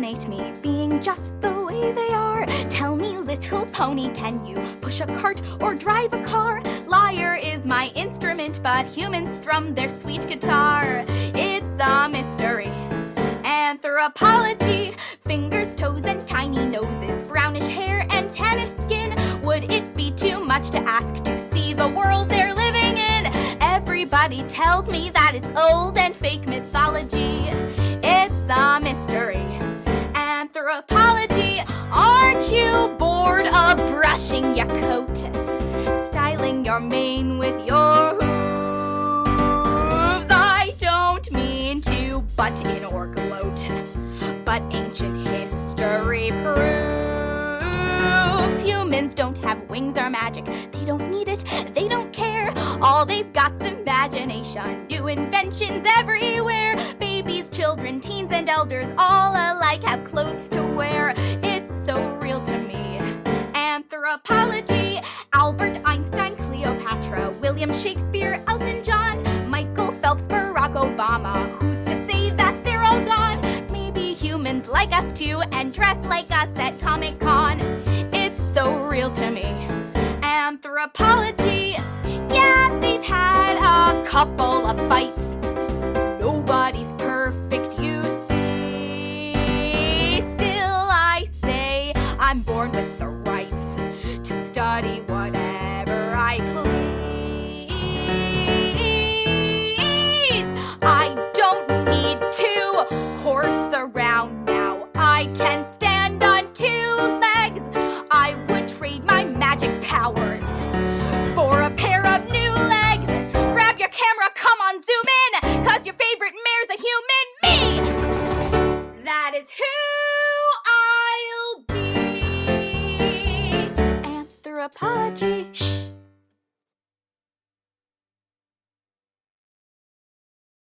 fascinate me, being just the way they are. Tell me, little pony, can you push a cart or drive a car? Lyre is my instrument, but humans strum their sweet guitar. It's a mystery. Anthropology, fingers, toes, and tiny noses, brownish hair and tannish skin. Would it be too much to ask to see the world they're living in? Everybody tells me that it's old and fake mythology. It's a mystery. Anthropology, aren't you bored of brushing your coat, styling your mane with your hooves? I don't mean to butt in or gloat, but ancient history proves humans don't have wings or magic. They don't need it, they don't care. All they've got's imagination, new inventions everywhere. Babies, children, teens, and elders all alike have clothes to wear. It's so real to me. Anthropology, Albert Einstein, Cleopatra, William Shakespeare, Elton John, Michael Phelps, Barack Obama. Who's to say that they're all gone? Maybe humans like us too and dress like us at Comic-Con. It's so real to me. Anthropology, yeah, they've had a couple of fights. Nobody's perfect, you see. Still, I say I'm born with the rights to study whatever I please. I don't need to horse around now. I can stand on 2 legs. I would trade my magic powers for a pair of new legs. Grab your camera, come on, zoom in, 'cause your favorite mare's a human, me! That is who I'll be. Anthropology, shh.